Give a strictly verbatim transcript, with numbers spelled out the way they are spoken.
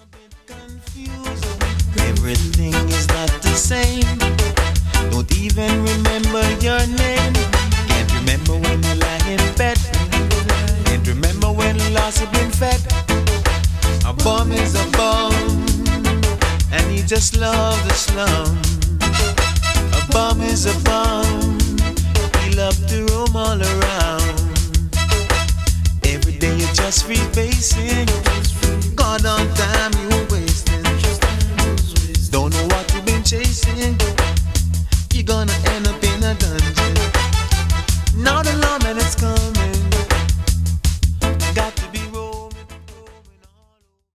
Confused. Everything is not the same. Don't even remember your name. Can't remember when you lie in bed. Can't remember when last you've been fed. A bum is a bum, and he just loves the slum. A bum is a bum, he loves to roam all around. Every day you're just free facing. God on time you were wasting. Don't know what you've been chasing.